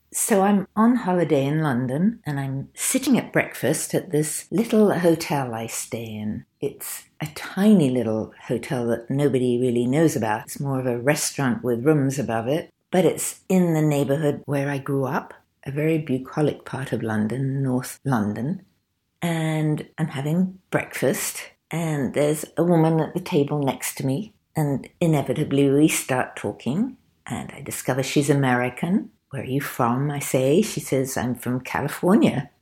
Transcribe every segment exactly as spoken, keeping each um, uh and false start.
So I'm on holiday in London and I'm sitting at breakfast at this little hotel I stay in. It's a tiny little hotel that nobody really knows about. It's more of a restaurant with rooms above it, but it's in the neighbourhood where I grew up, a very bucolic part of London, North London. And I'm having breakfast and there's a woman at the table next to me, and inevitably we start talking and I discover she's American. Where are you from? I say. She says, I'm from California.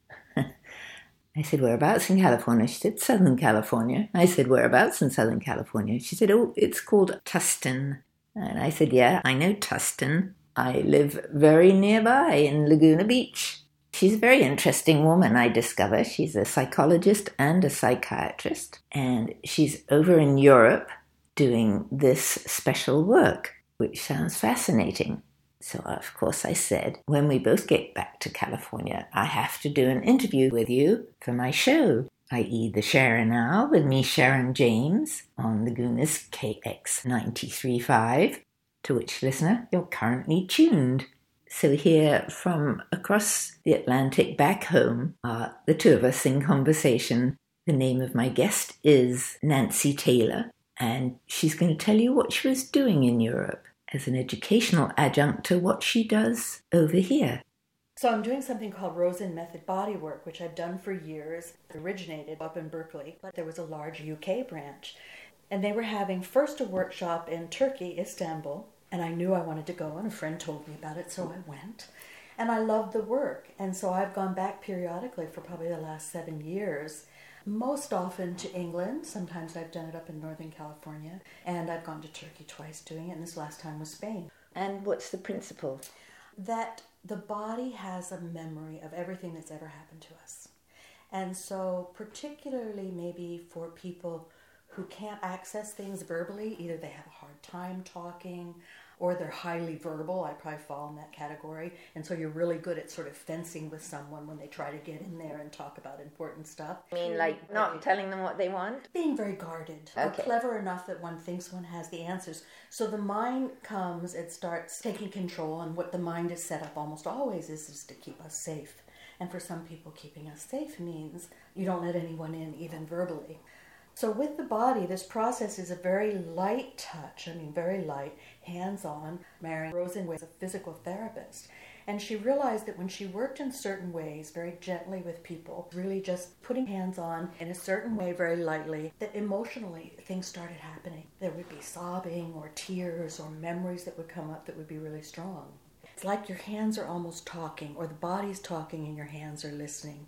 I said, whereabouts in California? She said, Southern California. I said, whereabouts in Southern California? She said, oh, it's called Tustin. And I said, yeah, I know Tustin. I live very nearby in Laguna Beach. She's a very interesting woman, I discover. She's a psychologist and a psychiatrist. And she's over in Europe doing this special work, which sounds fascinating. So, of course, I said, when we both get back to California, I have to do an interview with you for my show, that is The Sharon Now, with me, Sharon James, on Laguna's K X ninety-three point five, to which, listener, you're currently tuned. So here, from across the Atlantic back home, are the two of us in conversation. The name of my guest is Nancy Taylor, and she's going to tell you what she was doing in Europe as an educational adjunct to what she does over here. So I'm doing something called Rosen Method Bodywork, which I've done for years. It originated up in Berkeley, but there was a large U K branch. And they were having first a workshop in Turkey, Istanbul, and I knew I wanted to go, and a friend told me about it, so I went. And I loved the work, and so I've gone back periodically for probably the last seven years. Most often to England. Sometimes I've done it up in Northern California. And I've gone to Turkey twice doing it, and this last time was Spain. And what's the principle? That the body has a memory of everything that's ever happened to us. And so particularly maybe for people who can't access things verbally, either they have a hard time talking or they're highly verbal. I probably fall in that category. And so you're really good at sort of fencing with someone when they try to get in there and talk about important stuff. I mean, like not okay. telling them what they want? Being very guarded. Okay. Or clever enough that one thinks one has the answers. So the mind comes, it starts taking control, and what the mind is set up almost always is, is to keep us safe. And for some people, keeping us safe means you don't let anyone in, even verbally. So with the body, this process is a very light touch, I mean very light, hands-on. Marion Rosen was a physical therapist, and she realized that when she worked in certain ways, very gently with people, really just putting hands on in a certain way very lightly, that emotionally things started happening. There would be sobbing or tears or memories that would come up that would be really strong. It's like your hands are almost talking, or the body's talking and your hands are listening.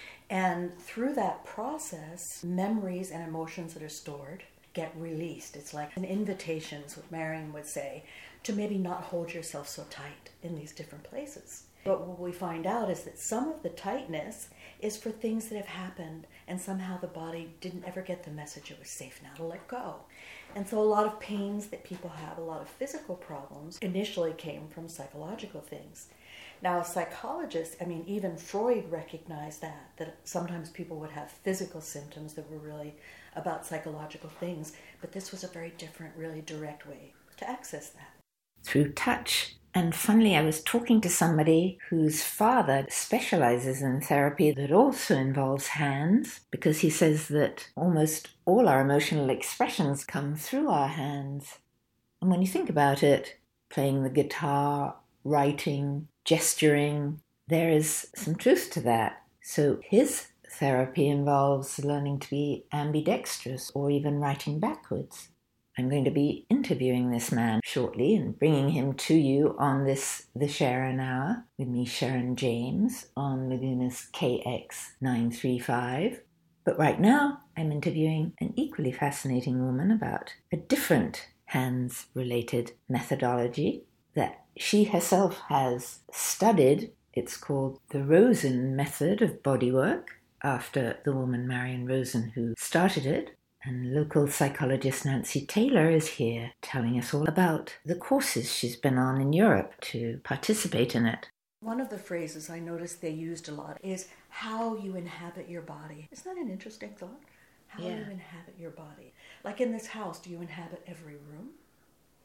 And through that process, memories and emotions that are stored get released. It's like an invitation, is what Marion would say, to maybe not hold yourself so tight in these different places. But what we find out is that some of the tightness is for things that have happened, and somehow the body didn't ever get the message it was safe now to let go. And so a lot of pains that people have, a lot of physical problems, initially came from psychological things. Now, psychologists, I mean, even Freud recognized that, that sometimes people would have physical symptoms that were really about psychological things, but this was a very different, really direct way to access that. Through touch. And funnily, I was talking to somebody whose father specializes in therapy that also involves hands, because he says that almost all our emotional expressions come through our hands. And when you think about it, playing the guitar, writing, gesturing, there is some truth to that. So his therapy involves learning to be ambidextrous or even writing backwards. I'm going to be interviewing this man shortly and bringing him to you on this The Sharon Hour with me, Sharon James, on Laguna's K X nine three five. But right now, I'm interviewing an equally fascinating woman about a different hands-related methodology that she herself has studied. It's called the Rosen Method of Bodywork, after the woman Marion Rosen who started it. And local psychologist Nancy Taylor is here telling us all about the courses she's been on in Europe to participate in it. One of the phrases I noticed they used a lot is how you inhabit your body. Isn't that an interesting thought? How Yeah. you inhabit your body. Like in this house, do you inhabit every room?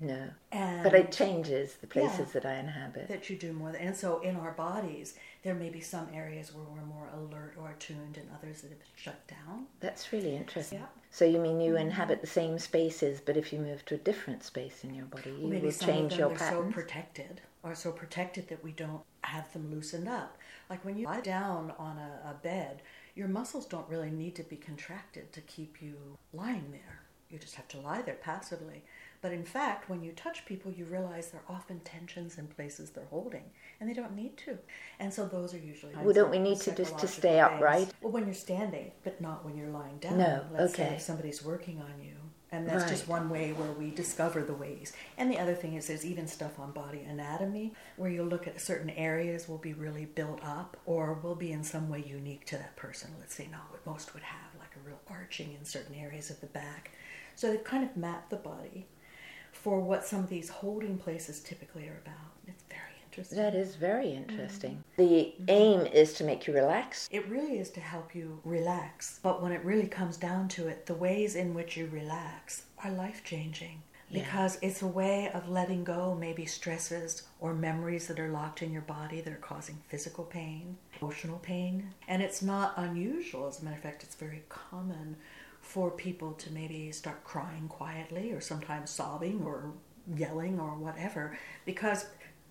No. And But it changes the places yeah, that I inhabit. That you do more. And so in our bodies, there may be some areas where we're more alert or attuned and others that have been shut down. That's really interesting. Yeah. So you mean you inhabit the same spaces, but if you move to a different space in your body, you Maybe will some change of them your are patterns? so protected, or so protected that we don't have them loosened up. Like when you lie down on a, a bed, your muscles don't really need to be contracted to keep you lying there. You just have to lie there passively. But in fact, when you touch people, you realize there are often tensions in places they're holding, and they don't need to. And so those are usually... Well, don't we need to just to stay upright? Well, when you're standing, but not when you're lying down. No, Let's okay. say if somebody's working on you. And that's Right. just one way where we discover the ways. And the other thing is there's even stuff on body anatomy where you'll look at certain areas will be really built up or will be in some way unique to that person. Let's say not what most would have, like a real arching in certain areas of the back. So they've kind of mapped the body for what some of these holding places typically are about. It's very interesting. That is very interesting. Mm-hmm. The aim is to make you relax. It really is to help you relax. But when it really comes down to it, the ways in which you relax are life-changing. Yeah. Because it's a way of letting go maybe stresses or memories that are locked in your body that are causing physical pain, emotional pain. And it's not unusual. As a matter of fact, it's very common for people to maybe start crying quietly or sometimes sobbing or yelling or whatever. Because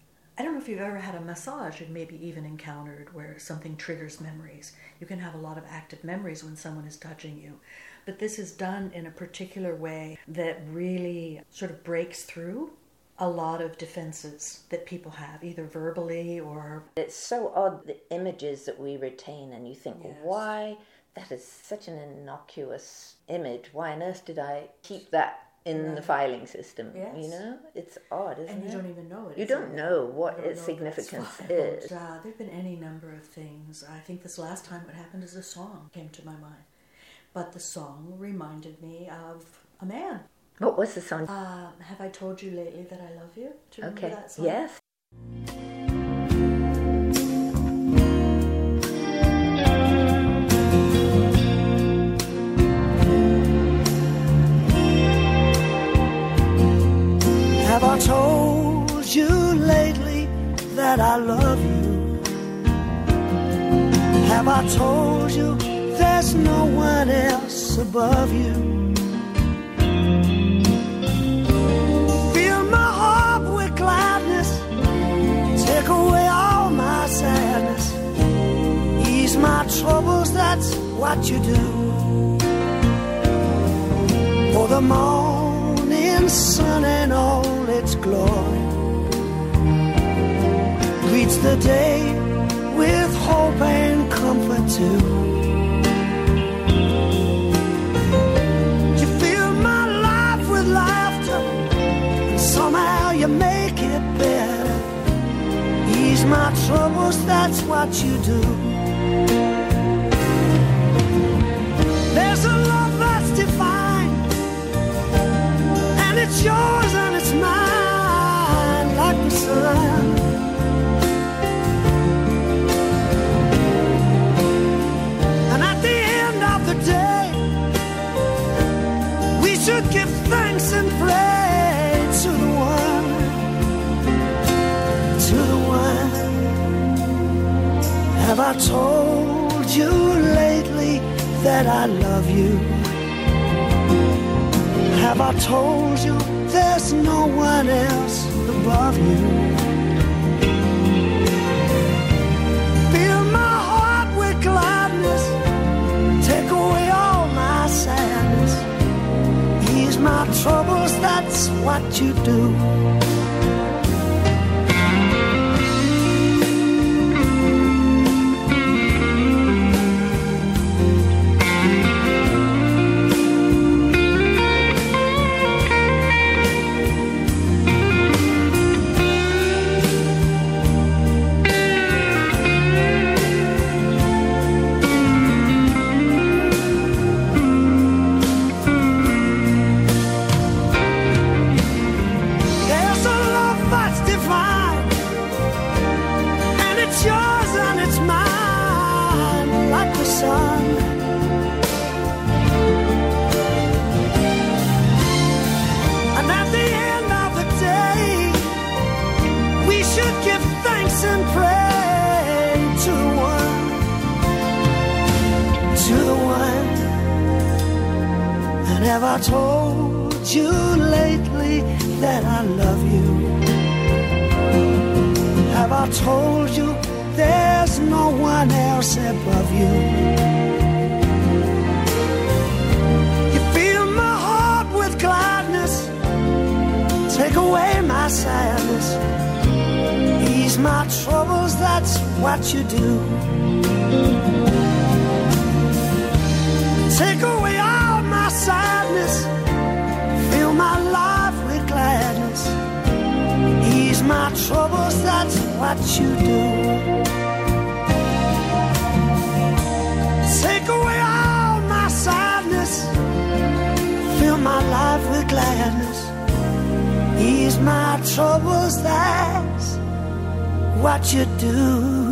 I don't know if you've ever had a massage and maybe even encountered where something triggers memories. You can have a lot of active memories when someone is touching you. But this is done in a particular way that really sort of breaks through a lot of defenses that people have, either verbally or... It's so odd, the images that we retain, and you think, Yes. why? That is such an innocuous image. Why on earth did I keep that in Right. the filing system? Yes. You know? It's odd, isn't it? And you don't even know it. You is don't it? know what You don't its know significance that's filed. is. Uh, there have been any number of things. I think this last time what happened is a song came to my mind. But the song reminded me of a man. What was the song? Uh, have I told you lately that I love you? Do you remember Okay, that song? yes. Have I told you lately that I love you? Have I told you there's no one else above you? Fill my heart with gladness, take away all my sadness, ease my troubles, that's what you do. For the morning sun and all its glory greets the day with hope and comfort too. You fill my life with laughter, and somehow you make it better. Ease my troubles, that's what you do. There's a love that's divine, and it's yours and it's mine, like the sun. And at the end of the day, we should give thanks and pray to the one, to the one. Have I told you lately that I love you? Have I told you there's no one else above you? Fill my heart with gladness, take away all my sadness, ease my troubles, that's what you do. There's a love that's divine, and it's yours and it's mine, like the sun. And at the end of the face and pray to the one, to the one. And have I told you lately that I love you? Have I told you there's no one else above you? You fill my heart with gladness, take away my sadness, ease my troubles, that's what you do. Take away all my sadness, fill my life with gladness, ease my troubles, that's what you do. Take away all my sadness, fill my life with gladness, ease my troubles, that's what you do.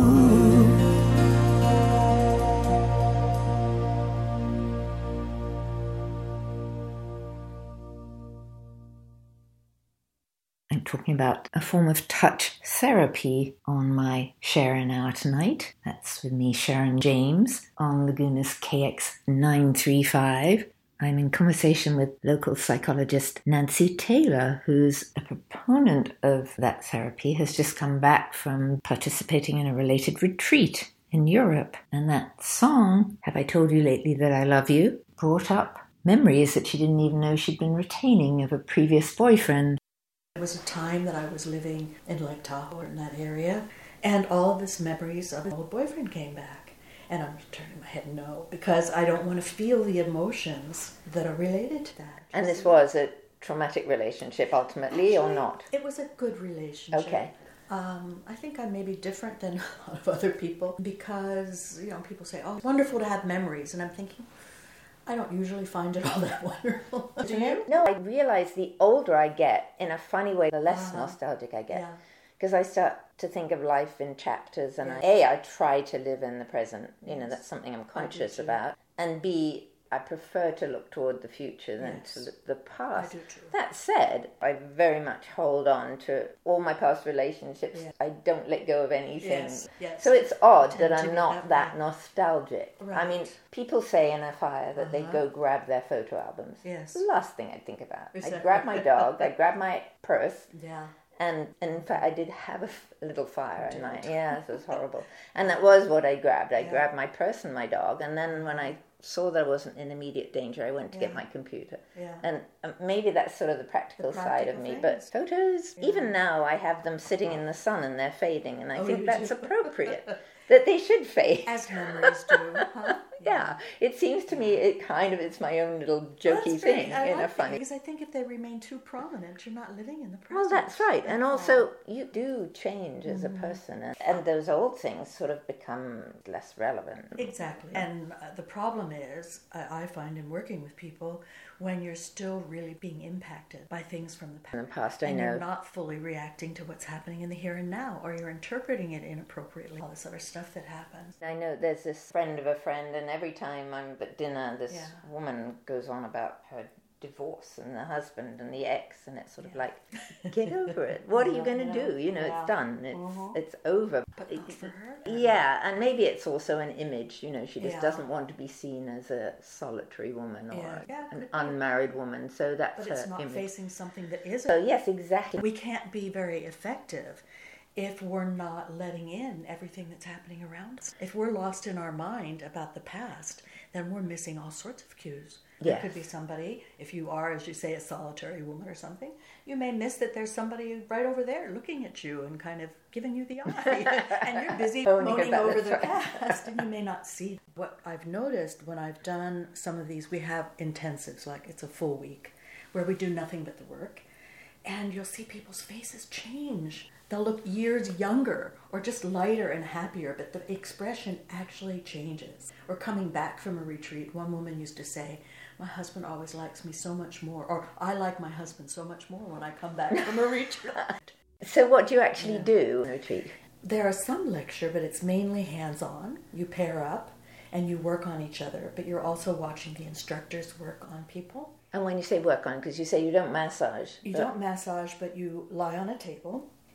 I'm talking about a form of touch therapy on my Sharon Hour tonight. That's with me, Sharon James, on Laguna's K X nine three five. I'm in conversation with local psychologist Nancy Taylor, who's a proponent of that therapy, has just come back from participating in a related retreat in Europe. And that song, Have I Told You Lately That I Love You, brought up memories that she didn't even know she'd been retaining of a previous boyfriend. It was a time that I was living in Lake Tahoe, in that area, and all of his memories of an old boyfriend came back. And I'm turning my head no, because I don't want to feel the emotions that are related to that. And this was a traumatic relationship ultimately, Actually, or not? It was a good relationship. Okay. Um, I think I may be different than a lot of other people because, you know, people say, oh, it's wonderful to have memories. And I'm thinking, I don't usually find it all that wonderful. Do you? No, I realize the older I get, in a funny way, the less Uh-huh. nostalgic I get. Yeah. Because I start to think of life in chapters, and Yes. I, A, I try to live in the present. You know, Yes. that's something I'm I do conscious too. about. And B, I prefer to look toward the future than Yes. to look the past. I do too. That said, I very much hold on to all my past relationships. Yes. I don't let go of anything. Yes, yes. So it's odd I that tend to I'm be not that that way. nostalgic. I Right. mean, people say in a fire that they Uh-huh. go grab their photo albums. Yes. The last thing I think about. I Exactly. grab my dog, I grab my purse, Yeah. and, and in fact, I did have a, f- a little fire You in my... did. Yeah, it was horrible. And that was what I grabbed. I Yeah. grabbed my purse and my dog, and then when I saw that I wasn't in immediate danger, I went to get Yeah. my computer. Yeah. And um, maybe that's sort of the practical, The side of practical me. But things. photos, Yeah. even now, I have them sitting in the sun and they're fading, and I Oh, think you that's do? appropriate. That they should fade. As memories do, huh? Yeah, it seems to me it kind of it's my own little jokey That's very- thing I in like a that, funny. because I think if they remain too prominent, you're not living in the present. Well, that's right, and That's also all. you do change as Mm-hmm. a person, and, and those old things sort of become less relevant. Exactly. And uh, the problem is, I, I find in working with people, when you're still really being impacted by things from the past, In the past, I and know. you're not fully reacting to what's happening in the here and now, or you're interpreting it inappropriately, all this other stuff that happens. I know there's this friend of a friend, and every time I'm at dinner, this Yeah. woman goes on about her divorce and the husband and the ex, and it's sort of Yeah. like, get over it. What are you Yeah, going to yeah, do? You know, yeah. it's done. It's Mhm. it's over. But not for her. Yeah, and maybe it's also an image. You know, she just Yeah. doesn't want to be seen as a solitary woman or Yeah. Yeah, an could be. unmarried woman. So that's But it's her not image. facing something that is. So yes, exactly. We can't be very effective if we're not letting in everything that's happening around us. If we're lost in our mind about the past, then we're missing all sorts of cues. There Yes. could be somebody, if you are, as you say, a solitary woman or something, you may miss that there's somebody right over there looking at you and kind of giving you the eye. And you're busy Moaning moaning about over it, the right. past, and you may not see. What I've noticed when I've done some of these, we have intensives, like it's a full week, where we do nothing but the work. And you'll see people's faces change. They'll look years younger or just lighter and happier, but the expression actually changes. Or coming back from a retreat, one woman used to say, my husband always likes me so much more, or I like my husband so much more when I come back from a retreat. So what do you actually do in a retreat? There are some lecture, but it's mainly hands-on. You pair up and you work on each other, but you're also watching the instructors work on people. And when you say work on, because you say you don't massage. You but- don't massage, but you lie on a table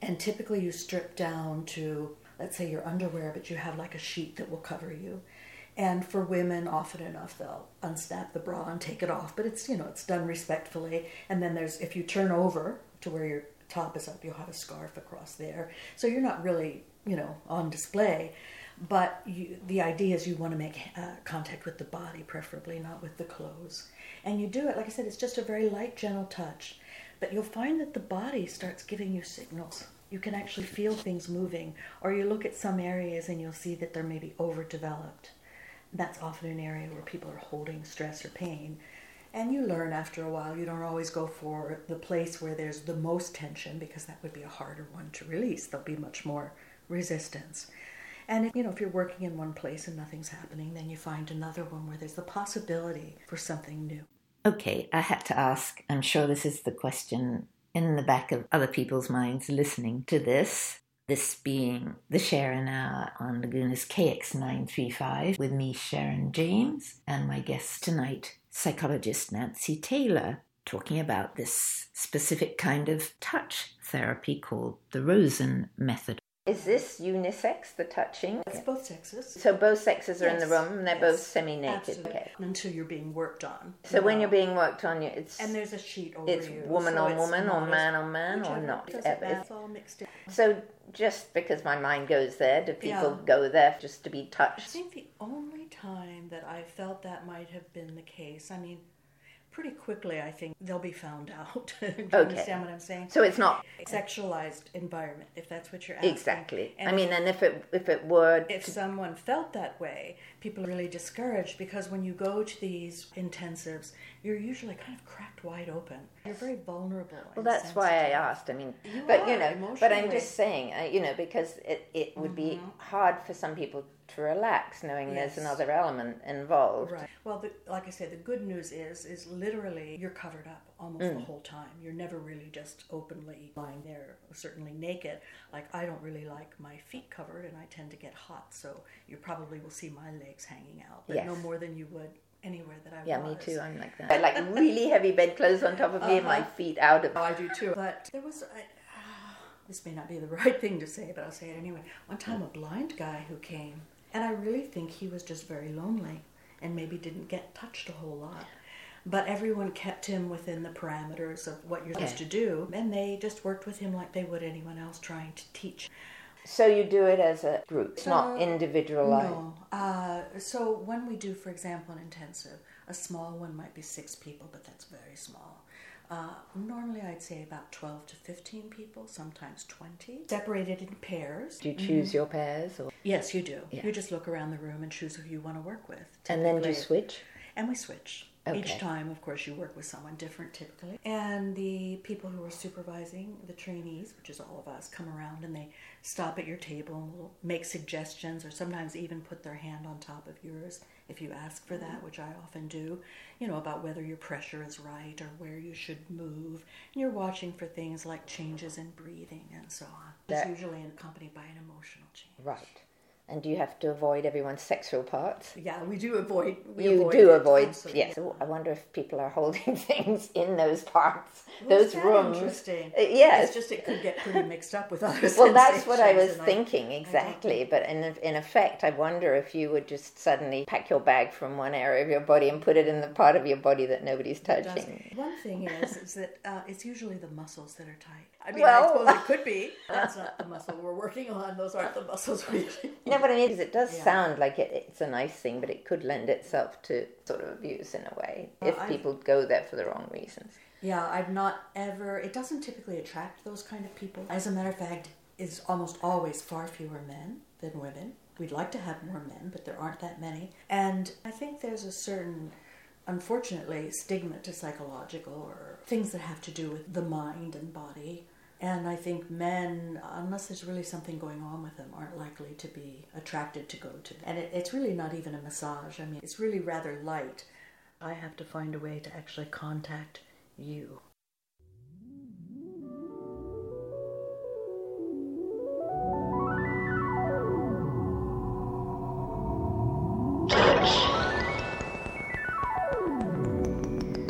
And typically you strip down to, let's say, your underwear, but you have like a sheet that will cover you. And for women, often enough, they'll unsnap the bra and take it off. But it's, you know, it's done respectfully. And then there's, if you turn over to where your top is up, you'll have a scarf across there. So you're not really, you know, on display. But you, the idea is you want to make uh, contact with the body, preferably, not with the clothes. And you do it, like I said, it's just a very light, gentle touch. But you'll find that the body starts giving you signals. You can actually feel things moving. Or you look at some areas and you'll see that they're maybe overdeveloped. That's often an area where people are holding stress or pain. And you learn after a while, you don't always go for the place where there's the most tension, because that would be a harder one to release. There'll be much more resistance. And if, you know, if you're working in one place and nothing's happening, then you find another one where there's the possibility for something new. Okay, I had to ask, I'm sure this is the question in the back of other people's minds listening to this. This being the Sharon Hour on Laguna's K X nine thirty-five with me, Sharon James, and my guest tonight, psychologist Nancy Taylor, talking about this specific kind of touch therapy called the Rosen method. Is this unisex, the touching? It's both sexes. So both sexes are yes. in the room and they're yes. both semi-naked? Absolutely. Okay. Until you're being worked on. So well, when you're being worked on, it's... And there's a sheet over it's you. It's woman so on it's woman or man on man or not? It's all mixed in. So just because my mind goes there, do people yeah. go there just to be touched? I think the only time that I felt that might have been the case, I mean... pretty quickly, I think they'll be found out. Do you okay. understand what I'm saying? So it's not sexualized environment, if that's what you're asking. Exactly. And I mean, and if it if it were, if someone felt that way, people are really discouraged, because when you go to these intensives, you're usually kind of cracked wide open. You're very vulnerable. Well, that's sensitive. Why I asked. I mean, you but are, you know, but I'm just saying, uh, you know, because it it would mm-hmm. be hard for some people to relax knowing yes. there's another element involved. Right. Well, the, like I said, the good news is, is literally you're covered up almost mm. the whole time. You're never really just openly lying there, certainly naked. Like, I don't really like my feet covered, and I tend to get hot, so you probably will see my legs hanging out, but yes. no more than you would anywhere that I yeah, was. Yeah, me too. I'm like that. I like really heavy bedclothes on top of me uh-huh. and my feet out of. Oh, I do too. But there was, I, uh, this may not be the right thing to say, but I'll say it anyway. One time, a blind guy who came. And I really think he was just very lonely and maybe didn't get touched a whole lot. But everyone kept him within the parameters of what you're supposed okay. to do. And they just worked with him like they would anyone else trying to teach. So you do it as a group, it's uh, not individualized? No. Uh, so when we do, for example, an intensive, a small one might be six people, but that's very small. Uh, normally I'd say about twelve to fifteen people, sometimes twenty, separated in pairs. Do you choose mm-hmm. your pairs? Or? Yes, you do. Yeah. You just look around the room and choose who you want to work with. Typically. And then do you switch? And we switch. Okay. Each time, of course, you work with someone different typically. And the people who are supervising, the trainees, which is all of us, come around and they stop at your table and will make suggestions, or sometimes even put their hand on top of yours if you ask for that, which I often do, you know, about whether your pressure is right or where you should move. And you're watching for things like changes in breathing and so on. It's usually accompanied by an emotional change. Right. And do you have to avoid everyone's sexual parts? Yeah, we do avoid. We you avoid do it, avoid. absolutely. Yes. So I wonder if people are holding things in those parts, well, those that rooms. Interesting. Uh, yes. It's just it could get pretty mixed up with other. Well, that's what I was and thinking I, exactly. I but in in effect, I wonder if you would just suddenly pack your bag from one area of your body and put it in the part of your body that nobody's touching. One thing is, is that uh, it's usually the muscles that are tight. I mean, well, I suppose it could be. That's not the muscle we're working on. Those aren't the muscles we. No, but I mean, it does yeah. sound like it, it's a nice thing, but it could lend itself to sort of abuse in a way if well, people go there for the wrong reasons. Yeah, I've not ever. It doesn't typically attract those kind of people. As a matter of fact, it's almost always far fewer men than women. We'd like to have more men, but there aren't that many. And I think there's a certain, unfortunately, stigma to psychological or things that have to do with the mind and body. And I think men, unless there's really something going on with them, aren't likely to be attracted to go to them. And it, it's really not even a massage. I mean, it's really rather light. I have to find a way to actually contact you.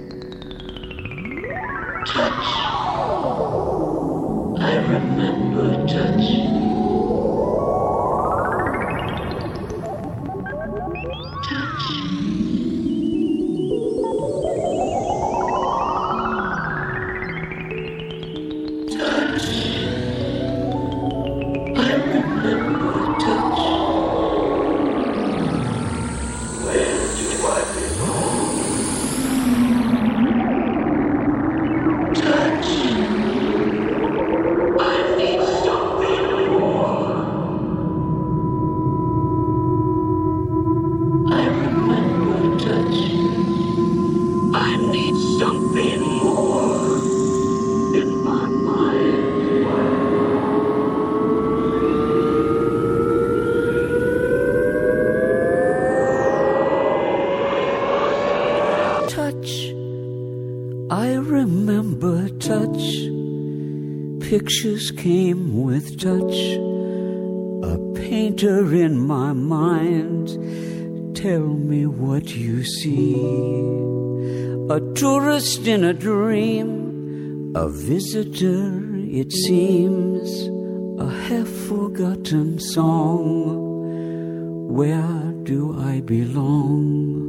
I remember pictures came with touch, a painter in my mind. Tell me what you see. A tourist in a dream, a visitor it seems, a half-forgotten song. Where do I belong?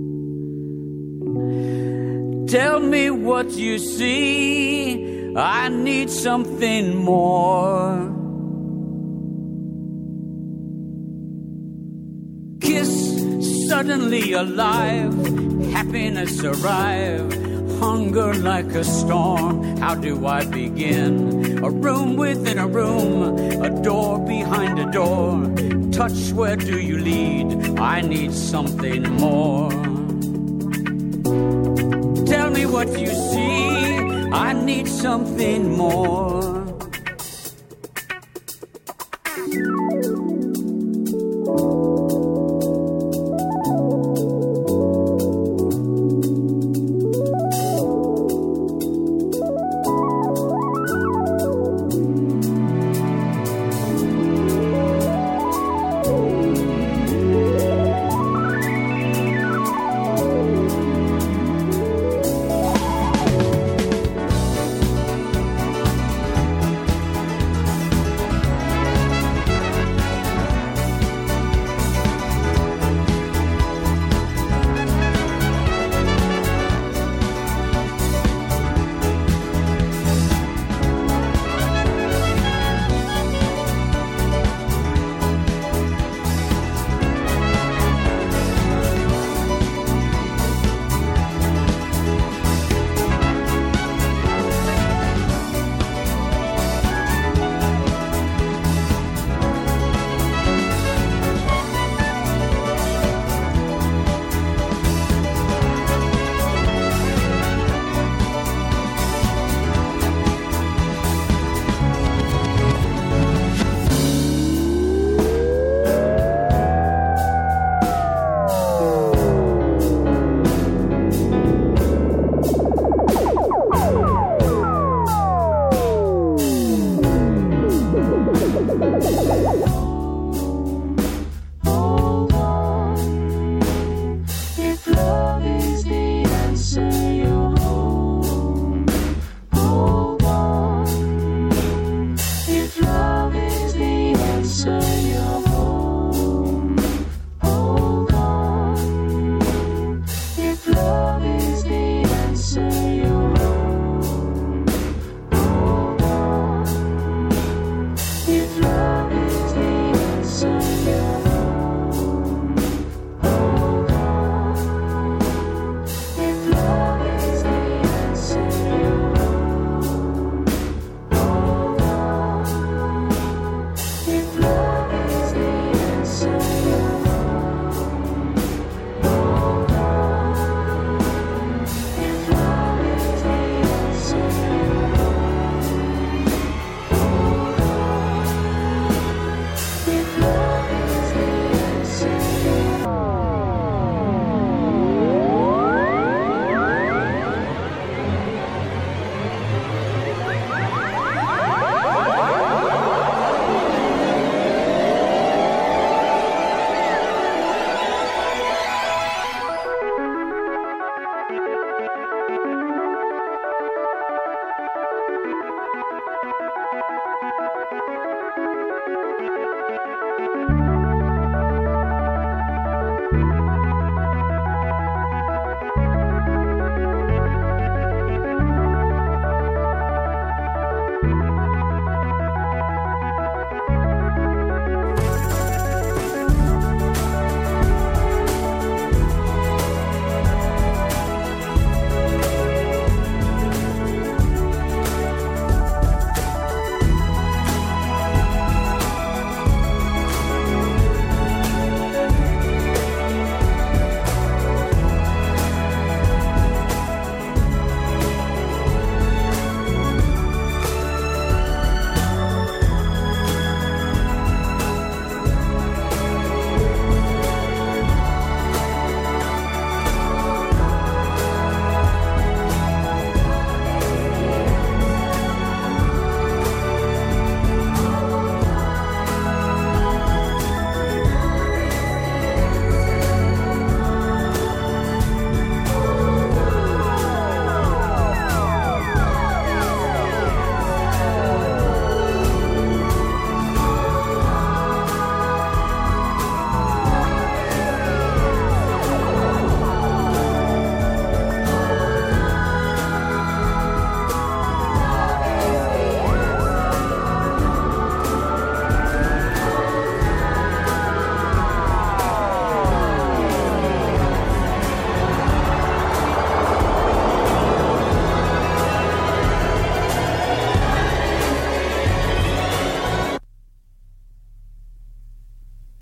Tell me what you see. I need something more. Kiss, suddenly alive. Happiness arrive. Hunger like a storm. How do I begin? A room within a room. A door behind a door. Touch, where do you lead? I need something more. Tell me what you see. I need something more.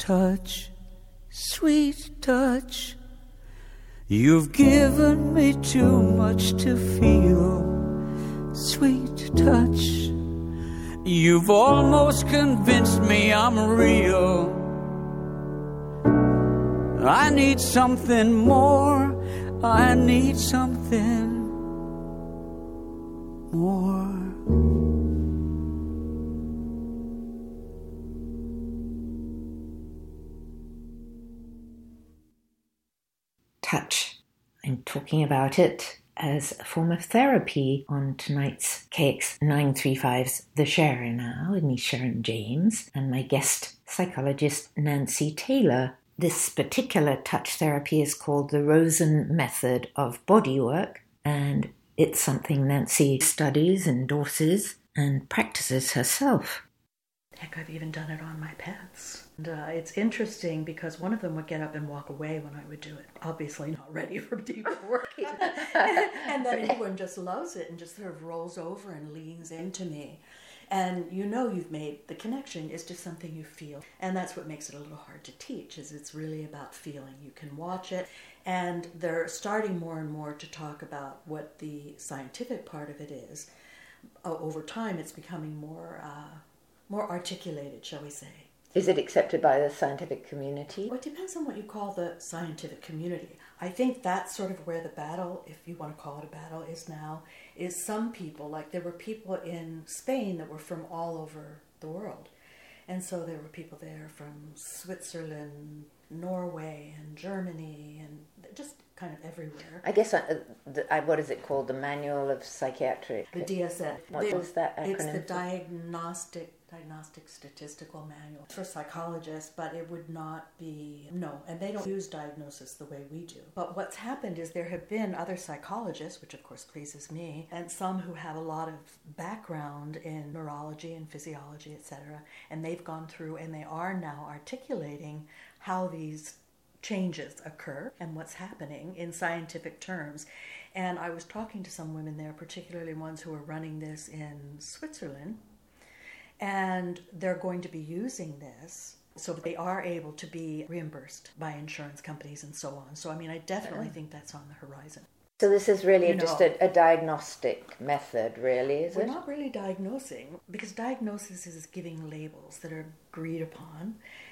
touch, sweet touch. You've given me too much to feel, sweet touch. You've almost convinced me I'm real. I need something more, I need something more. Touch. I'm talking about it as a form of therapy on tonight's K X nine thirty-five's The Sharer Now with me, Sharon James, and my guest psychologist Nancy Taylor. This particular touch therapy is called the Rosen Method of Bodywork, and it's something Nancy studies, endorses, and practices herself. Heck, I've even done it on my pets. And uh, it's interesting because one of them would get up and walk away when I would do it. Obviously not ready for deep work. And then anyone just loves it and just sort of rolls over and leans into me. And you know you've made the connection. It's just something you feel. And that's what makes it a little hard to teach, is it's really about feeling. You can watch it. And they're starting more and more to talk about what the scientific part of it is. Uh, over time, it's becoming more... Uh, more articulated, shall we say. Is it accepted by the scientific community? Well, it depends on what you call the scientific community. I think that's sort of where the battle, if you want to call it a battle, is now, is some people, like there were people in Spain that were from all over the world. And so there were people there from Switzerland, Norway, and Germany, and just kind of everywhere. I guess, uh, the, uh, what is it called? The Manual of Psychiatric... The D S M. What is that acronym? It's the Diagnostic... Diagnostic Statistical Manual for psychologists, but it would not be, no, and they don't use diagnosis the way we do. But what's happened is there have been other psychologists, which of course pleases me, and some who have a lot of background in neurology and physiology, et cetera, and they've gone through and they are now articulating how these changes occur and what's happening in scientific terms. And I was talking to some women there, particularly ones who are running this in Switzerland, and they're going to be using this so that they are able to be reimbursed by insurance companies and so on. So, I mean, I definitely think that's on the horizon. So this is really You just know, a, a diagnostic method, really, is We're it? not really diagnosing, because diagnosis is giving labels that are agreed upon,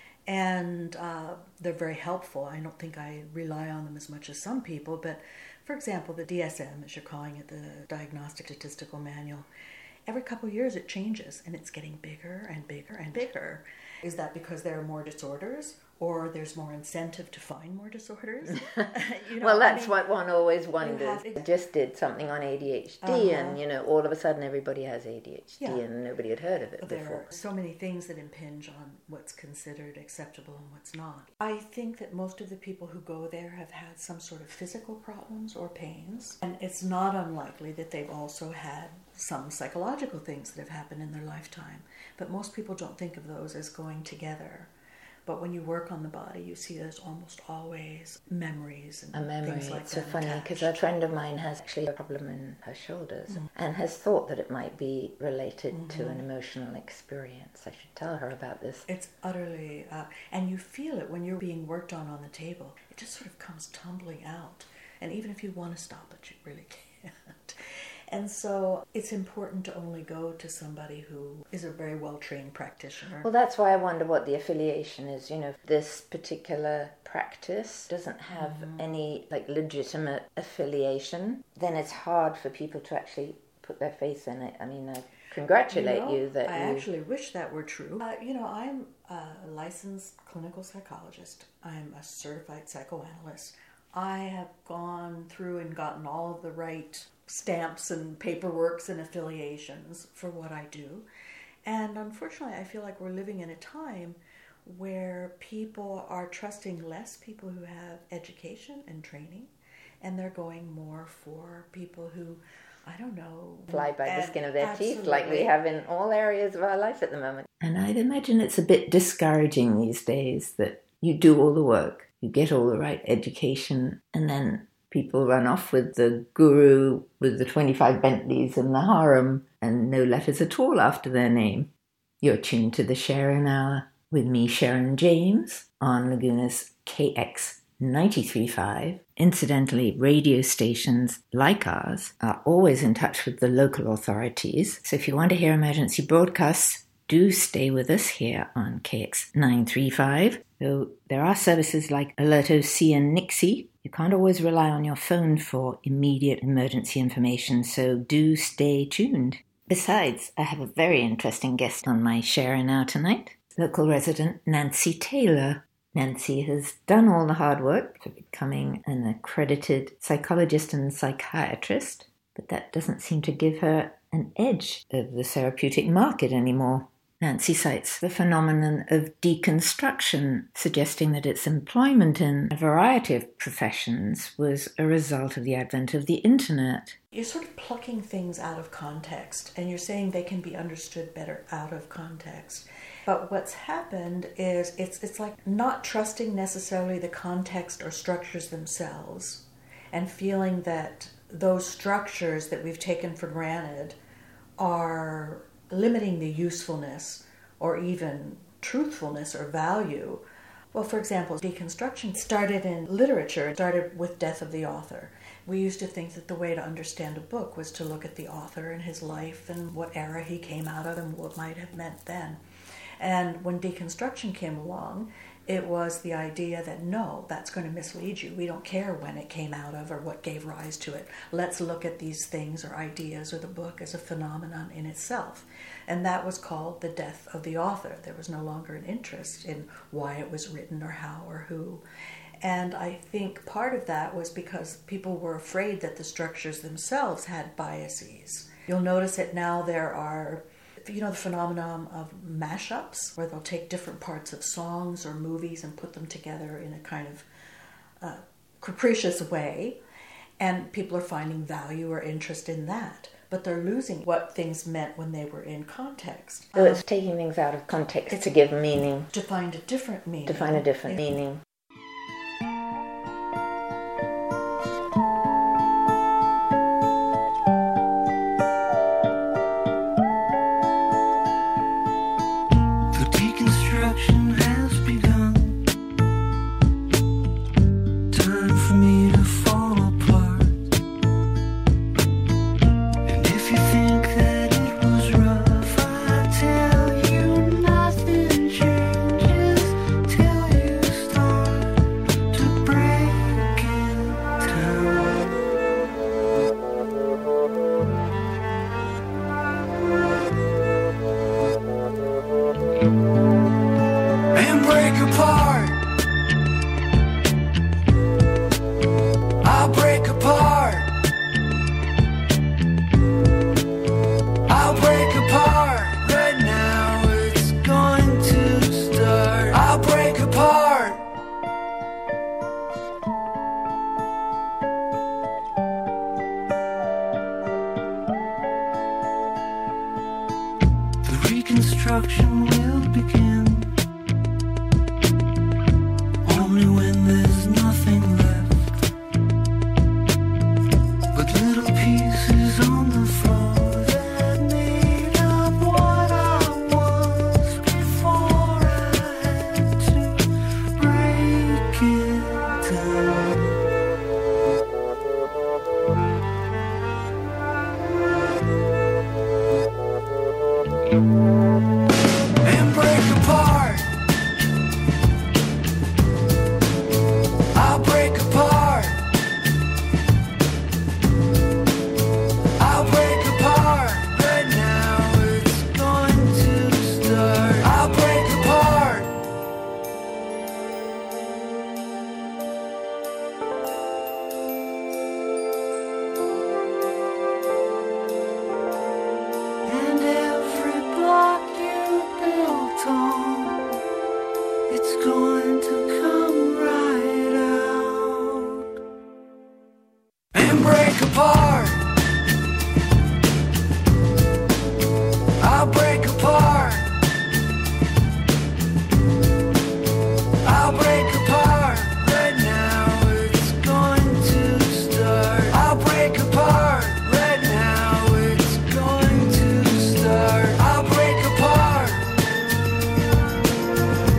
and uh, they're very helpful. I don't think I rely on them as much as some people, but for example, the D S M, as you're calling it, the Diagnostic Statistical Manual, every couple of years it changes, and it's getting bigger and bigger and bigger. Is that because there are more disorders, or there's more incentive to find more disorders? you know, well, that's I mean, what one always wonders. have- I just did something on A D H D, Uh-huh. and, you know, all of a sudden everybody has A D H D, Yeah. and nobody had heard of it There before. are so many things that impinge on what's considered acceptable and what's not. I think that most of the people who go there have had some sort of physical problems or pains, and it's not unlikely that they've also had some psychological things that have happened in their lifetime. But most people don't think of those as going together. But when you work on the body, you see there's almost always memories and A memory. things like It's so that funny because a attached. friend of mine has actually a problem in her shoulders Mm. and has thought that it might be related Mm-hmm. to an emotional experience. I should tell her about this. It's utterly, uh, and you feel it when you're being worked on on the table. It just sort of comes tumbling out. And even if you want to stop it, you really can't. And so it's important to only go to somebody who is a very well-trained practitioner. Well, that's why I wonder what the affiliation is. You know, if this particular practice doesn't have Mm-hmm. any, like, legitimate affiliation, then it's hard for people to actually put their faith in it. I mean, I congratulate You know, you that I you... actually wish that were true. Uh, you know, I'm a licensed clinical psychologist. I'm a certified psychoanalyst. I have gone through and gotten all of the right stamps and paperworks and affiliations for what I do. And unfortunately, I feel like we're living in a time where people are trusting less people who have education and training, and they're going more for people who, I don't know, fly by the and skin of their teeth like we absolutely. have in all areas of our life at the moment. And I'd imagine it's a bit discouraging these days that you do all the work, you get all the right education, and then people run off with the guru with the twenty-five Bentleys and the harem and no letters at all after their name. You're tuned to The Sharer Now with me, Sharon James, on Laguna's K X ninety-three point five. Incidentally, radio stations like ours are always in touch with the local authorities, so if you want to hear emergency broadcasts, do stay with us here on K X nine thirty-five. Though there are services like Alert O C and Nixie, you can't always rely on your phone for immediate emergency information, so do stay tuned. Besides, I have a very interesting guest on my share now tonight, local resident Nancy Taylor. Nancy has done all the hard work for becoming an accredited psychologist and psychiatrist, but that doesn't seem to give her an edge of the therapeutic market anymore. Nancy cites the phenomenon of deconstruction, suggesting that its employment in a variety of professions was a result of the advent of the internet. You're sort of plucking things out of context, and you're saying they can be understood better out of context. But what's happened is it's it's like not trusting necessarily the context or structures themselves, and feeling that those structures that we've taken for granted are limiting the usefulness or even truthfulness or value. Well, for example, deconstruction started in literature. It started with death of the author. We used to think that the way to understand a book was to look at the author and his life and what era he came out of and what might have meant then. And when deconstruction came along, it was the idea that no, that's going to mislead you. We don't care when it came out of or what gave rise to it. Let's look at these things or ideas or the book as a phenomenon in itself. And that was called the death of the author. There was no longer an interest in why it was written or how or who. And I think part of that was because people were afraid that the structures themselves had biases. You'll notice that now there are, you know, the phenomenon of mashups, where they'll take different parts of songs or movies and put them together in a kind of uh, capricious way, and people are finding value or interest in that. But they're losing what things meant when they were in context. So it's taking things out of context to give meaning. To find a different meaning. To find a different yeah. meaning. Reconstruction will begin only when there's nothing left but little pieces on the floor that made up what I was before I had to break it down. And break apart. I'll break apart. I'll break apart. Right now it's going to start. I'll break apart. And every block you built on, it's going to come right out and break apart. I'll break apart. I'll break apart. Right now it's going to start. I'll break apart. Right now it's going to start. I'll break apart.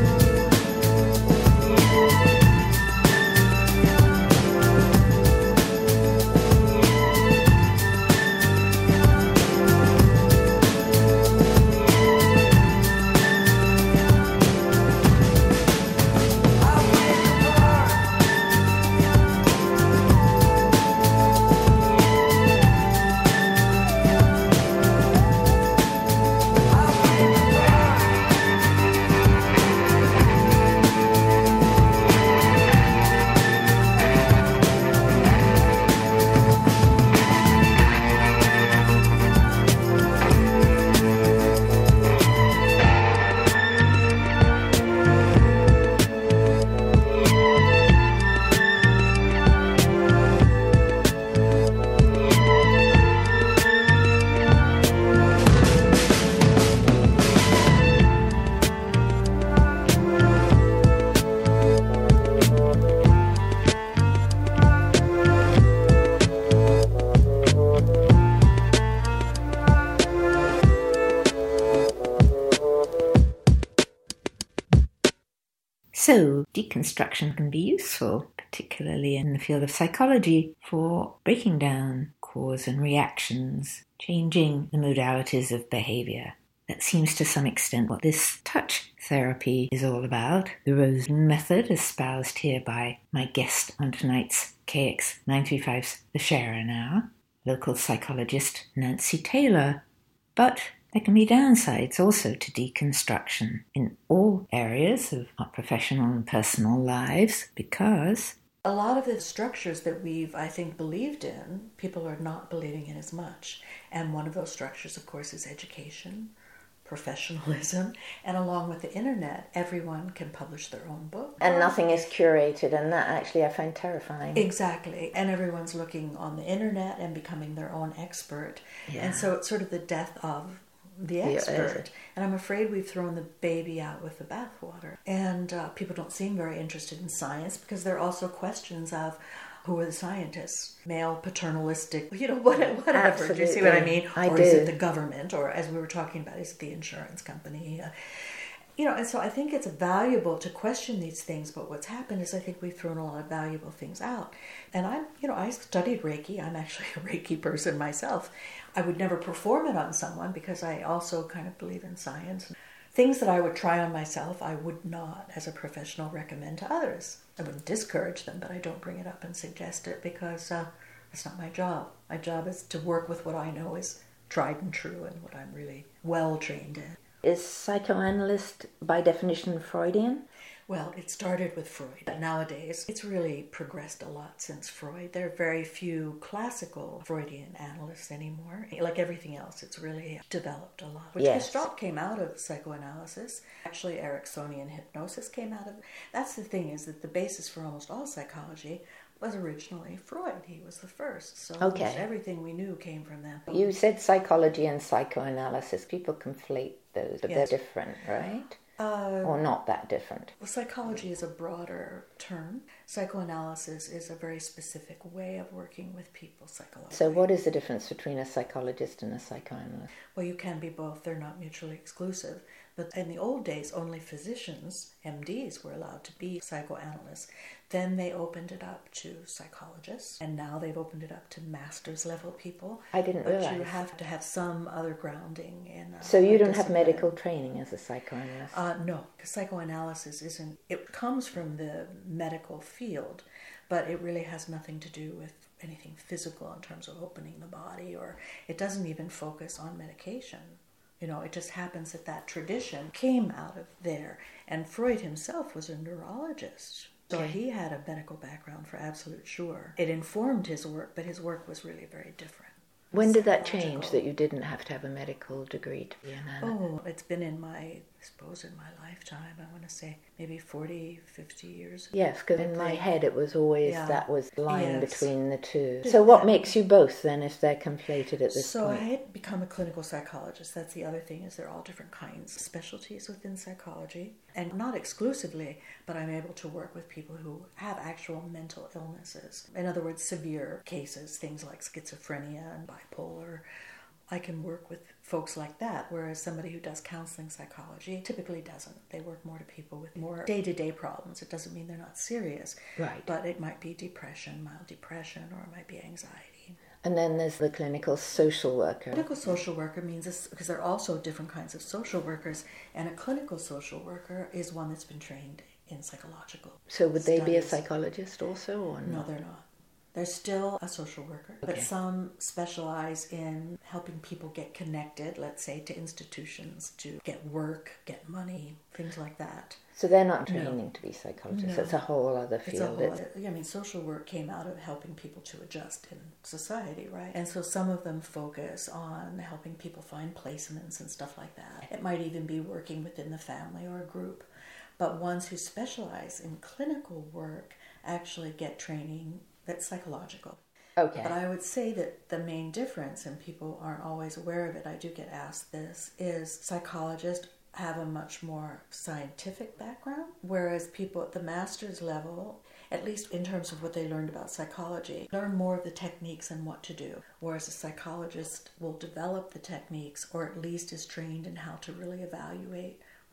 So deconstruction can be useful, particularly in the field of psychology, for breaking down cause and reactions, changing the modalities of behavior. That seems to some extent what this touch therapy is all about. The Rose method espoused here by my guest on tonight's K X nine thirty-five's The Sharer Now, local psychologist Nancy Taylor. But there can be downsides also to deconstruction in all areas of our professional and personal lives, because a lot of the structures that we've, I think, believed in, people are not believing in as much. And one of those structures, of course, is education, professionalism, and along with the internet, everyone can publish their own book. And nothing is curated, and that actually I find terrifying. Exactly. And everyone's looking on the internet and becoming their own expert. Yeah. And so it's sort of the death of the expert. Yeah. And I'm afraid we've thrown the baby out with the bathwater. And uh, people don't seem very interested in science because there are also questions of who are the scientists? Male, paternalistic, you know, whatever. Absolutely. Do you see what I mean? I or do. Is it the government? Or as we were talking about, is it the insurance company? Uh, you know, and so I think it's valuable to question these things, but what's happened is I think we've thrown a lot of valuable things out. And I'm, you know, I studied Reiki. I'm actually a Reiki person myself. I would never perform it on someone because I also kind of believe in science. Things that I would try on myself, I would not, as a professional, recommend to others. I wouldn't discourage them, but I don't bring it up and suggest it because uh, it's not my job. My job is to work with what I know is tried and true and what I'm really well trained in. Is psychoanalyst by definition Freudian? Well, it started with Freud, but nowadays it's really progressed a lot since Freud. There are very few classical Freudian analysts anymore. Like everything else, it's really developed a lot. Which yes. Gestalt came out of psychoanalysis. Actually, Ericksonian hypnosis came out of... That's the thing, is that the basis for almost all psychology was originally Freud. He was the first. So okay. everything we knew came from them. You said psychology and psychoanalysis. People conflate those, but yes. they're different, right? Uh, or not that different? Well, psychology is a broader term. Psychoanalysis is a very specific way of working with people psychologically. So what is the difference between a psychologist and a psychoanalyst? Well, you can be both. They're not mutually exclusive. But in the old days, only physicians, M Ds, were allowed to be psychoanalysts. Then they opened it up to psychologists, and now they've opened it up to master's level people. I didn't but realize. But you have to have some other grounding in. Uh, so you don't have medical training as a psychoanalyst? Uh, no, because psychoanalysis isn't. It comes from the medical field, but it really has nothing to do with anything physical in terms of opening the body, or it doesn't even focus on medication. You know, it just happens that that tradition came out of there. And Freud himself was a neurologist. So okay. he had a medical background for absolute sure. It informed his work, but his work was really very different. When did that change, that you didn't have to have a medical degree to be an analyst? Oh, it's been in my, I suppose in my lifetime, I want to say maybe forty, fifty years. Yes, because in my head it was always yeah. that was the line yes. between the two. Did so what that, makes you both then if they're conflated at this so point? So I had become a clinical psychologist. That's the other thing, is there are all different kinds of specialties within psychology. And not exclusively, but I'm able to work with people who have actual mental illnesses. In other words, severe cases, things like schizophrenia and bipolar. I can work with folks like that, whereas somebody who does counseling psychology typically doesn't. They work more to people with more day-to-day problems. It doesn't mean they're not serious, right? But it might be depression, mild depression, or it might be anxiety. And then there's the clinical social worker. Clinical social worker means this, because there are also different kinds of social workers, and a clinical social worker is one that's been trained in psychological So would they studies. be a psychologist also, or not? No, they're not. They're still a social worker, okay. But some specialize in helping people get connected, let's say, to institutions, to get work, get money, things like that. So they're not training no. to be psychologists. No. It's a whole other field. It's a whole other, I mean, social work came out of helping people to adjust in society, right? And so some of them focus on helping people find placements and stuff like that. It might even be working within the family or a group. But ones who specialize in clinical work actually get training that's psychological. Okay. But I would say that the main difference, and people aren't always aware of it, I do get asked this, is psychologists have a much more scientific background, whereas people at the master's level, at least in terms of what they learned about psychology, learn more of the techniques and what to do, whereas a psychologist will develop the techniques, or at least is trained in how to really evaluate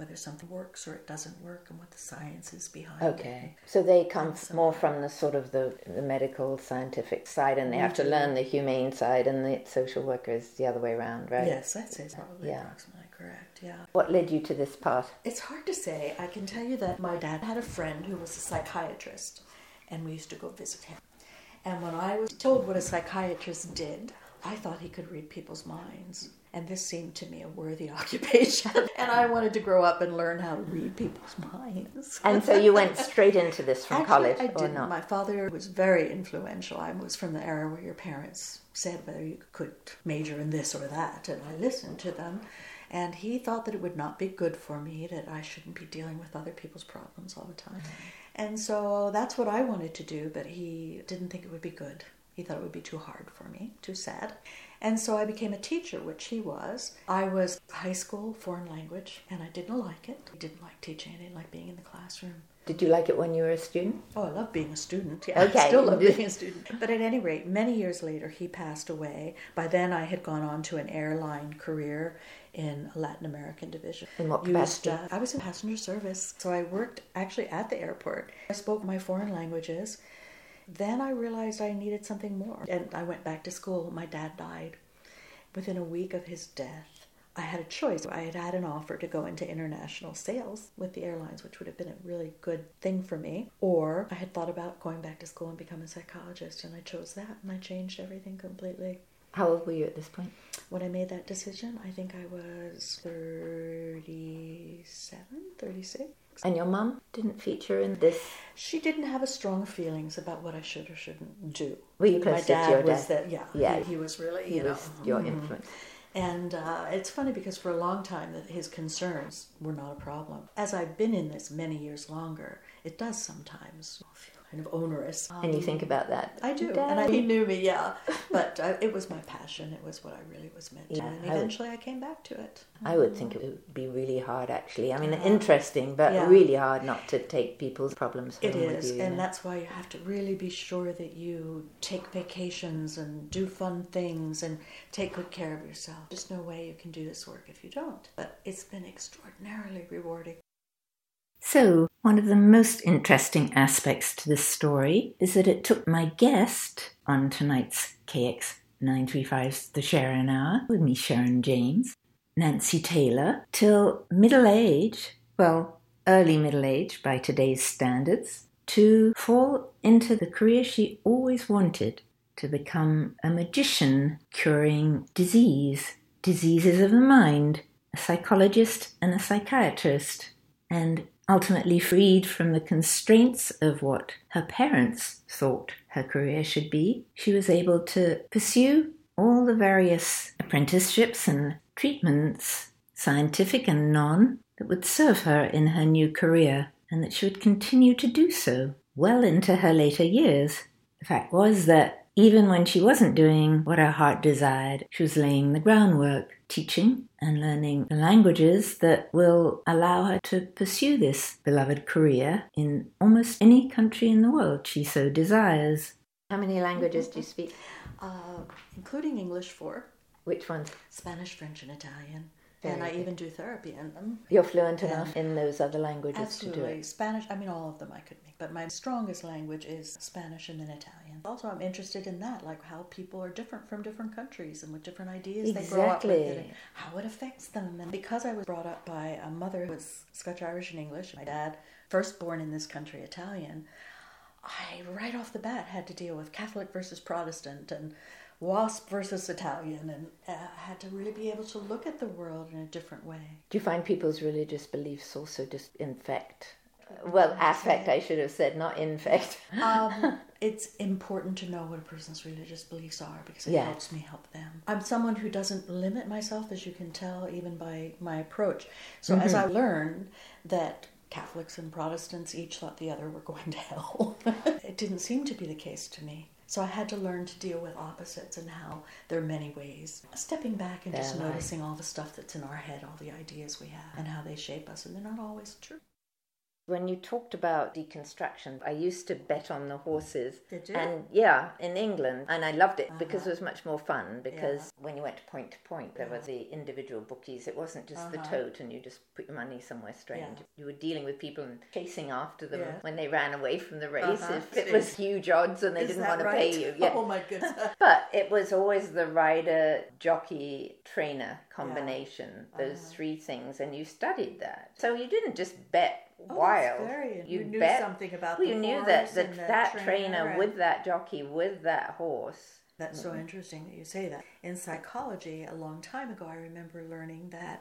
whether something works or it doesn't work and what the science is behind Okay. it. Okay. So they come So- more from the sort of the, the medical, scientific side, and they We have to do. learn the humane side, and the social workers the other way around, right? Yes, I'd say it's probably Yeah. approximately correct, yeah. What led you to this path? It's hard to say. I can tell you that my dad had a friend who was a psychiatrist, and we used to go visit him. And when I was told what a psychiatrist did, I thought he could read people's minds. And this seemed to me a worthy occupation. And I wanted to grow up and learn how to read people's minds. And so you went straight into this from Actually, college, I or didn't. not? My father was very influential. I was from the era where your parents said whether you could major in this or that, and I listened to them. And he thought that it would not be good for me, that I shouldn't be dealing with other people's problems all the time. And so that's what I wanted to do, but he didn't think it would be good. He thought it would be too hard for me, too sad. And so I became a teacher, which he was. I was high school foreign language, and I didn't like it. I didn't like teaching. I didn't like being in the classroom. Did you like it when you were a student? Oh, I love being a student. Yeah, Okay. I still love being a student. But at any rate, many years later, he passed away. By then, I had gone on to an airline career in a Latin American division. In what Used, capacity? uh, I was in passenger service. So I worked actually at the airport. I spoke my foreign languages. Then I realized I needed something more. And I went back to school. My dad died. Within a week of his death, I had a choice. I had had an offer to go into international sales with the airlines, which would have been a really good thing for me. Or I had thought about going back to school and becoming a psychologist, and I chose that, and I changed everything completely. How old were you at this point? When I made that decision, I think I was thirty-seven, thirty-six. And your mum didn't feature in this? She didn't have a strong feelings about what I should or shouldn't do. Were you My close to dad your was dad? that, yeah, Yeah. He, he was really, He you know, was your mm. influence. And uh, it's funny because for a long time that his concerns were not a problem. As I've been in this many years longer, it does sometimes feel kind of onerous. Um, And you think about that? I do, Dad. and I, he knew me, yeah. But uh, it was my passion. It was what I really was meant to. Yeah, And I would- eventually I came back to it. I would think it would be really hard, actually. I mean, interesting, but Yeah. really hard not to take people's problems home It with is, you. and know. that's why you have to really be sure that you take vacations and do fun things and take good care of yourself. There's no way you can do this work if you don't. But it's been extraordinarily rewarding. So, one of the most interesting aspects to this story is that it took my guest on tonight's K X nine thirty-five's The Sharon Hour, with me, Sharon James, Nancy Taylor, till middle age, well, early middle age by today's standards, to fall into the career she always wanted, to become a magician curing disease, diseases of the mind, a psychologist and a psychiatrist, and ultimately freed from the constraints of what her parents thought her career should be, she was able to pursue all the various apprenticeships and treatments, scientific and non, that would serve her in her new career, and that she would continue to do so well into her later years. The fact was that even when she wasn't doing what her heart desired, she was laying the groundwork, teaching and learning the languages that will allow her to pursue this beloved career in almost any country in the world she so desires. How many languages do you speak? Uh, including English for Which ones? Spanish, French, and Italian. Very and I good. even do therapy in them. You're fluent Yeah. enough in those other languages to do Absolutely. it. Spanish, I mean, all of them I could make, but my strongest language is Spanish and then Italian. Also, I'm interested in that, like how people are different from different countries and what different ideas they grow up with Exactly. and how it affects them. And because I was brought up by a mother who was Scotch, Irish, and English, my dad, first born in this country, Italian, I right off the bat had to deal with Catholic versus Protestant and WASP versus Italian, and uh, had to really be able to look at the world in a different way. Do you find people's religious beliefs also just infect? Well, affect, I should have said, not infect. um, it's important to know what a person's religious beliefs are because it Yeah. helps me help them. I'm someone who doesn't limit myself, as you can tell, even by my approach. So as I learned that Catholics and Protestants each thought the other were going to hell, it didn't seem to be the case to me. So I had to learn to deal with opposites and how there are many ways. Stepping back and just Yeah, right. noticing all the stuff that's in our head, all the ideas we have, and how they shape us, and they're not always true. When you talked about deconstruction, I used to bet on the horses. Did you? And yeah, in England. And I loved it uh-huh. because it was much more fun. Because yeah. when you went to point to point, there yeah. was the individual bookies. It wasn't just uh-huh. the tote and you just put your money somewhere strange. Yeah. You were dealing with people and chasing after them yeah. when they ran away from the race. Uh-huh. If it was huge odds and they Is didn't that want to right? pay you. Yeah. Oh my goodness. But it was always the rider, jockey, trainer combination. Yeah. Those uh-huh. three things. And you studied that. So you didn't just bet Oh, wild. Very, you, you knew bet, something about well, the you knew horse that that, and that trainer, trainer and... with that jockey with that horse. That's mm-hmm. so interesting that you say that. In psychology, a long time ago, I remember learning that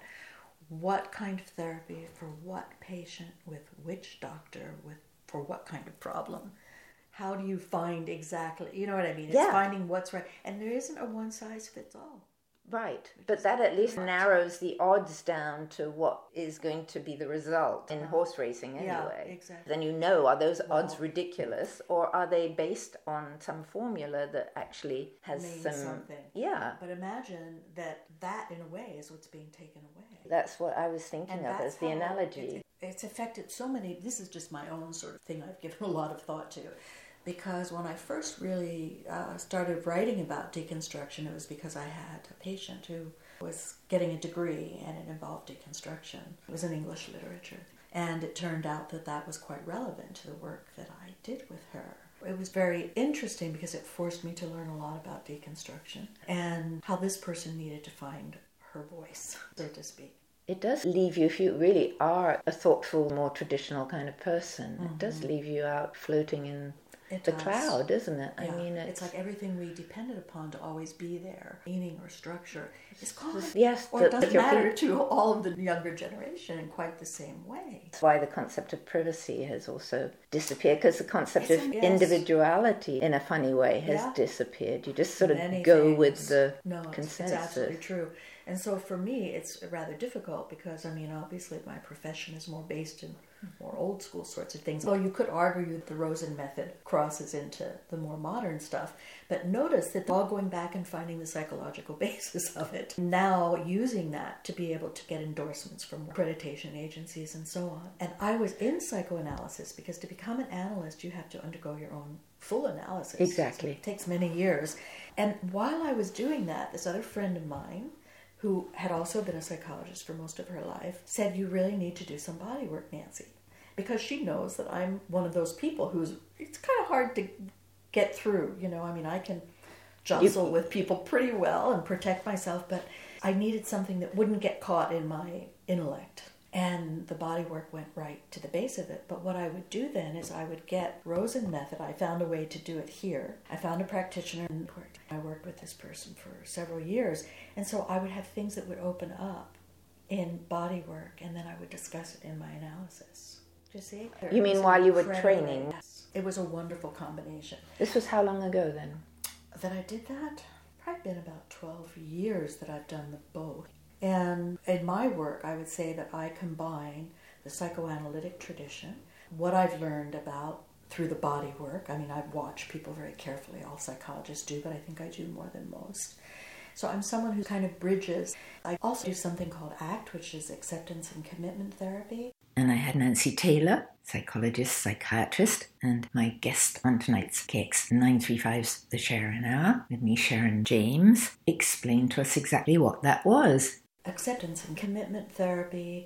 what kind of therapy for what patient with which doctor with for what kind of problem. How do you find exactly? You know what I mean? It's yeah. finding what's right, and there isn't a one size fits all. Right, but that at least narrows the odds down to what is going to be the result in horse racing anyway. Yeah, exactly. Then you know, are those wow. odds ridiculous or are they based on some formula that actually has Means some... something. Yeah. But imagine that that, in a way, is what's being taken away. That's what I was thinking and of as the analogy. It, it's affected so many... This is just my own sort of thing I've given a lot of thought to. Because when I first really uh, started writing about deconstruction, it was because I had a patient who was getting a degree and it involved deconstruction. It was in English literature. And it turned out that that was quite relevant to the work that I did with her. It was very interesting because it forced me to learn a lot about deconstruction and how this person needed to find her voice, so to speak. It does leave you, if you really are a thoughtful, more traditional kind of person, mm-hmm. it does leave you out floating in... It the does. Cloud, isn't it? Yeah. I mean, it's... it's like everything we depended upon to always be there, meaning or structure, is gone. Yes, or the, it doesn't the, matter to all of the younger generation in quite the same way. That's why the concept of privacy has also disappeared, because the concept it's of a, yes. individuality, in a funny way, has yeah. disappeared. You just sort of Many go things. with the no, consensus. It's absolutely true. And so for me, it's rather difficult because, I mean, obviously my profession is more based in more old school sorts of things. Well, you could argue that the Rosen method crosses into the more modern stuff, but notice that they're all going back and finding the psychological basis of it. Now using that to be able to get endorsements from accreditation agencies and so on. And I was in psychoanalysis because to become an analyst, you have to undergo your own full analysis. Exactly. So it takes many years. And while I was doing that, this other friend of mine, who had also been a psychologist for most of her life, said, you really need to do some body work, Nancy. Because she knows that I'm one of those people who's, it's kind of hard to get through. You know, I mean, I can jostle you... with people pretty well and protect myself, but I needed something that wouldn't get caught in my intellect. And the body work went right to the base of it. But what I would do then is I would get Rosen method. I found a way to do it here. I found a practitioner and I worked with this person for several years. And so I would have things that would open up in body work and then I would discuss it in my analysis. Do you see? There you mean while you were training? Yes. It was a wonderful combination. This was how long ago then? That I did that? Probably been about twelve years that I've done the both. And in my work, I would say that I combine the psychoanalytic tradition, what I've learned about through the body work. I mean, I watch people very carefully. All psychologists do, but I think I do more than most. So I'm someone who kind of bridges. I also do something called ACT, which is acceptance and commitment therapy. And I had Nancy Taylor, psychologist, psychiatrist, and my guest on tonight's K X nine thirty-five's The Sharon Hour, with me, Sharon James, explain to us exactly what that was. Acceptance and commitment therapy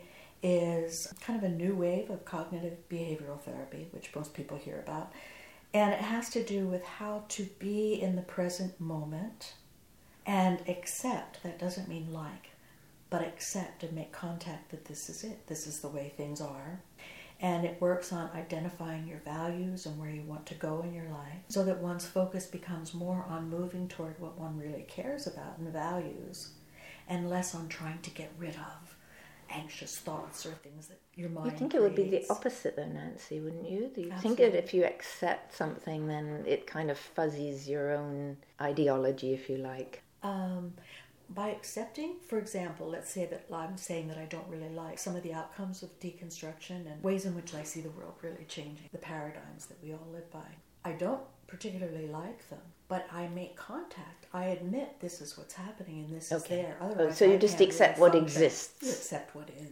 is kind of a new wave of cognitive behavioral therapy, which most people hear about. And it has to do with how to be in the present moment and accept. That doesn't mean like, but accept and make contact that this is it. This is the way things are. And it works on identifying your values and where you want to go in your life so that one's focus becomes more on moving toward what one really cares about and values, and less on trying to get rid of anxious thoughts or things that your mind You think creates. It would be the opposite though, Nancy, wouldn't you? Do you Absolutely. think that if you accept something, then it kind of fuzzies your own ideology, if you like? Um, by accepting, for example, let's say that I'm saying that I don't really like some of the outcomes of deconstruction and ways in which I see the world really changing, the paradigms that we all live by. I don't particularly like them, but I make contact. I admit this is what's happening and this okay. is there. Otherwise, oh, so you I just can't accept really what function. exists. You accept what is.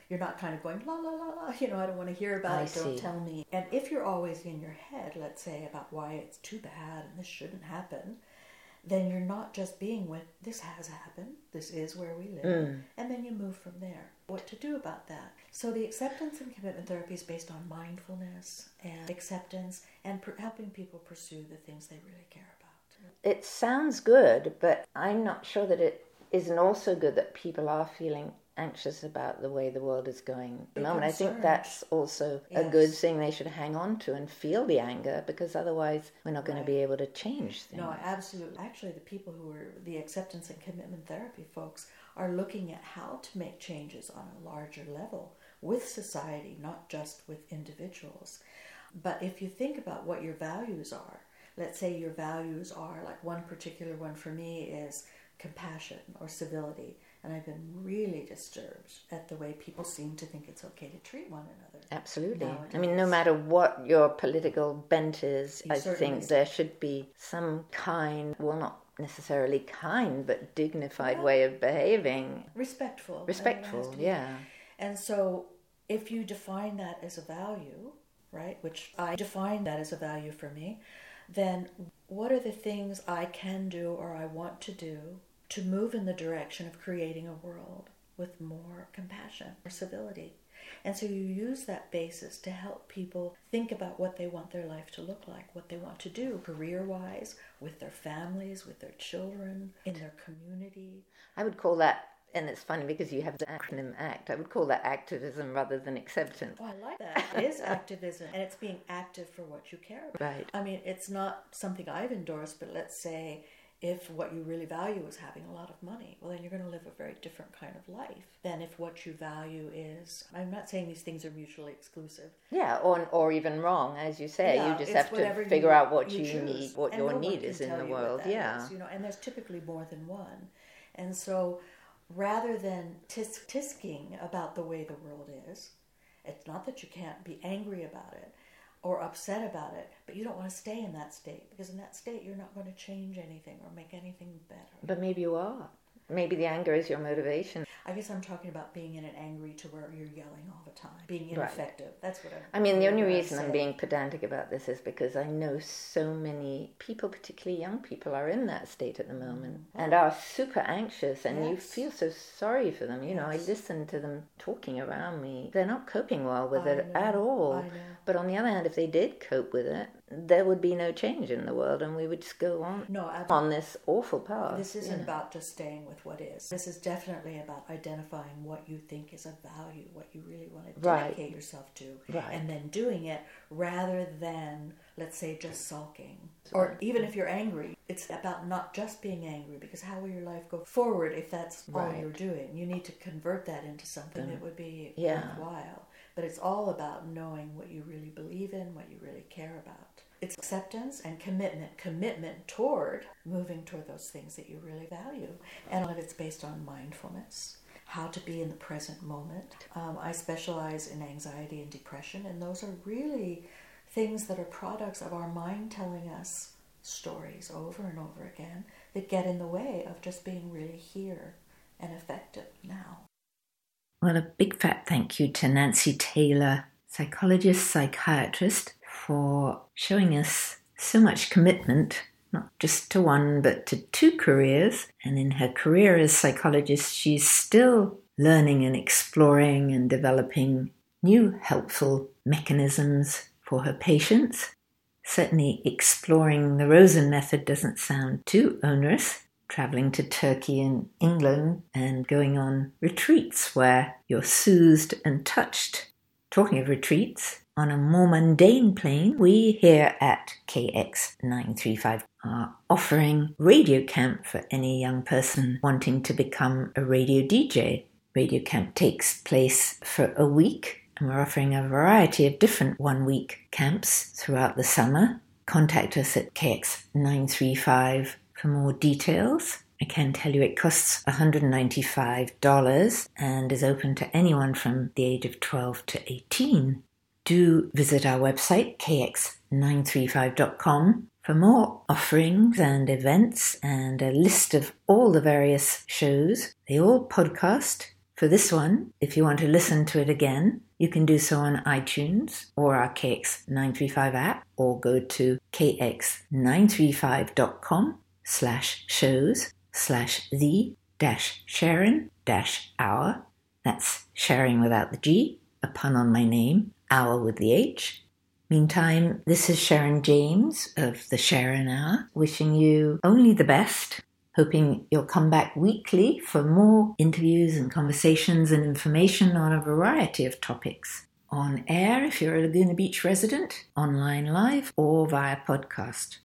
You're not kind of going, la, la, la, la, you know, I don't want to hear about I it, don't see. tell me. And if you're always in your head, let's say, about why it's too bad and this shouldn't happen, then you're not just being with, this has happened, this is where we live, Mm. and then you move from there. What to do about that? So the acceptance and commitment therapy is based on mindfulness and acceptance and per- helping people pursue the things they really care about. It sounds good, but I'm not sure that it isn't also good that people are feeling anxious about the way the world is going at the Big moment. I think concern. that's also a Yes. good thing they should hang on to and feel the anger, because otherwise we're not going Right. to be able to change things. No, absolutely. Actually, the people who are the acceptance and commitment therapy folks are looking at how to make changes on a larger level with society, not just with individuals. But if you think about what your values are, let's say your values are, like one particular one for me is compassion or civility. And I've been really disturbed at the way people seem to think it's okay to treat one another. Absolutely. nowadays. I mean, no matter what your political bent is, You I certainly think there should be some kind, well, not necessarily kind, but dignified Well, way of behaving. Respectful. I mean, it has Respectful, to be. yeah. And so if you define that as a value, right, which I define that as a value for me, then what are the things I can do or I want to do to move in the direction of creating a world with more compassion or civility? And so you use that basis to help people think about what they want their life to look like, what they want to do career-wise, with their families, with their children, in their community. I would call that, and it's funny because you have the acronym ACT, I would call that activism rather than acceptance. Oh, I like that. It is activism, and it's being active for what you care about. Right. I mean, it's not something I've endorsed, but let's say if what you really value is having a lot of money, well, then you're going to live a very different kind of life than if what you value is, I'm not saying these things are mutually exclusive. Yeah, or or even wrong, as you say. Yeah, you just it's have whatever to figure you- out what you you, choose. need, what And your no one need can is in tell the you what world. that Yeah. is, you know, and there's typically more than one. And so rather than tisk tisking about the way the world is, it's not that you can't be angry about it or upset about it, but you don't want to stay in that state, because in that state you're not going to change anything or make anything better. But maybe you are. Maybe the anger is your motivation. I guess I'm talking about being in an angry to where you're yelling all the time, being Right. ineffective. That's what I'm I mean, the only what I'm reason I'm saying. being pedantic about this is because I know so many people, particularly young people, are in that state at the moment and are super anxious, and you Yes. feel so sorry for them. You know, I Yes. listen to them talking around me. They're not coping well with I it know, at all. I know. But on the other hand, if they did cope with it, there would be no change in the world, and we would just go on No, ab- on this awful path. This isn't yeah. about just staying with what is. This is definitely about identifying what you think is a value, what you really want to Right. dedicate yourself to, Right. and then doing it rather than, let's say, just sulking. Or even if you're angry, it's about not just being angry, because how will your life go forward if that's all Right. you're doing? You need to convert that into something that would be Yeah. worthwhile. But it's all about knowing what you really believe in, what you really care about. It's acceptance and commitment, commitment toward moving toward those things that you really value. And a lot of it's based on mindfulness, how to be in the present moment. Um, I specialize in anxiety and depression, and those are really things that are products of our mind telling us stories over and over again that get in the way of just being really here and effective now. Well, a big fat thank you to Nancy Taylor, psychologist, psychiatrist, for showing us so much commitment, not just to one, but to two careers. And in her career as psychologist, she's still learning and exploring and developing new helpful mechanisms for her patients. Certainly exploring the Rosen method doesn't sound too onerous. Traveling to Turkey and England and going on retreats where you're soothed and touched. Talking of retreats, on a more mundane plane, we here at K X nine thirty-five are offering Radio Camp for any young person wanting to become a radio D J. Radio Camp takes place for a week, and we're offering a variety of different one-week camps throughout the summer. Contact us at K X nine thirty-five for more details. I can tell you it costs one hundred ninety-five dollars and is open to anyone from the age of twelve to eighteen. Do visit our website, K X nine thirty-five dot com, for more offerings and events and a list of all the various shows. They all podcast for For this one, if you want to listen to it again, you can do so on iTunes or our K X nine three five app, or go to k x nine three five dot com slash shows slash the dash Sharon dash hour. That's sharing without the G, a pun on my name, hour with the H. Meantime, this is Sharon James of the Sharon Hour, wishing you only the best, hoping you'll come back weekly for more interviews and conversations and information on a variety of topics. On air if you're a Laguna Beach resident, online live, or via podcast.